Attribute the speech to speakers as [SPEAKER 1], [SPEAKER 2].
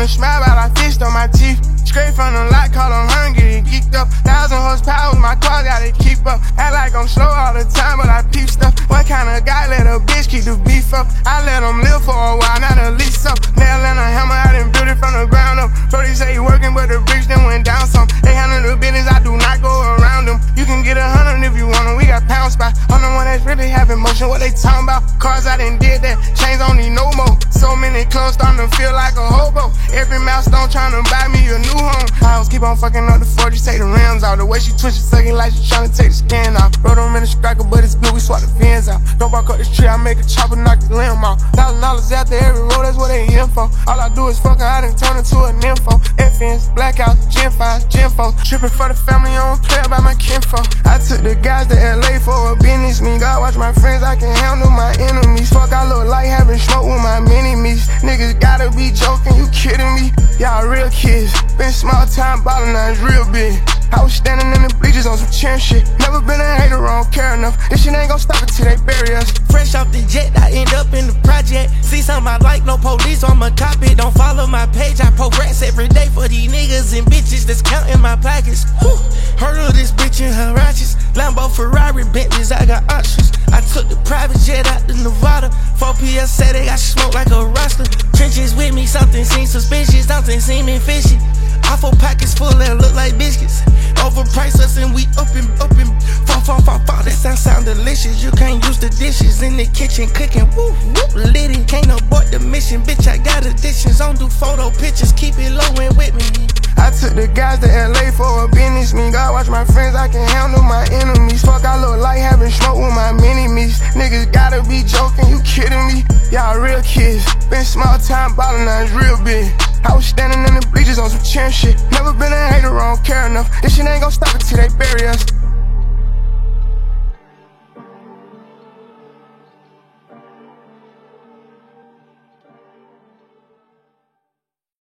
[SPEAKER 1] wanna smile, but I fist on my teeth. Straight from the lot, call them hungry, geeked up. 1,000 horsepower, my car gotta keep up. Act like I'm slow all the time, but I peep stuff. What kind of guy let a bitch keep the beef up? I let them live for a while, not a lease up. Nail and a hammer, I done built it from the ground up. Brody say he working, but the bricks then went down some. They handle the business, I do not go around them. You can get 100 if you want them, we got pound spots. I'm the one that's really having motion, what they talking about? Cars I done did that, chains don't need no more. So many clothes starting to feel like a hobo. Every milestone trying to buy me a new home. I always keep on fucking up the 40, take the rims out. The way she twitch, she sucking like she trying to take the skin off. Rode them in the striker, but it's good, we swap the fins out. Don't bark up this tree, I make a chopper, knock the limb off. $1,000 after every road, that's what they in for. All I do is fuck her, I done turn into a nympho. FNs, blackouts, Gen 5, Gen 4. Trippin' for the family, I don't play about my kinfolk. I took the guys to LA for a business meet. God watch my friends, I can handle my enemies. Fuck, I look like having smoke with my mini-me's. Niggas gotta be joking, you kidding me? Y'all real kids, been small time ballin', now it's real big. I was standing in the bleachers on some chair shit. Never been a hater, I don't care enough. This shit ain't gon' stop until they bury us.
[SPEAKER 2] Fresh off the jet, I end up in the project. See something I like, no police, I'ma cop it. Don't follow my page, I progress every day for these niggas and bitches that's counting my pockets. Whew. Heard of this bitch in her righteous. Lambo, Ferrari, Bentleys, I got options. I took the private jet out to Nevada. 4 PS said they got smoke like a roster. Trenches with me, something seems suspicious, something seeming fishy. Awful pockets full that look like biscuits. Overpriced us and we up and fall. That sound delicious. You can't use the dishes in the kitchen cooking. Woo, whoop, lit it. Can't abort the mission, bitch. I got additions. Don't do photo pictures. Keep it low and with me.
[SPEAKER 1] I took the guys to LA for a business meet. God watch my friends, I can handle my enemies. Fuck, I look like having smoke with my mini-me's. Niggas gotta be joking, you kidding me? Y'all real kids, been small time ballin', now it's real big. I was standing in the bleachers on some chair shit. Never been a hater, I don't care enough. This shit ain't gon' stop until they bury us.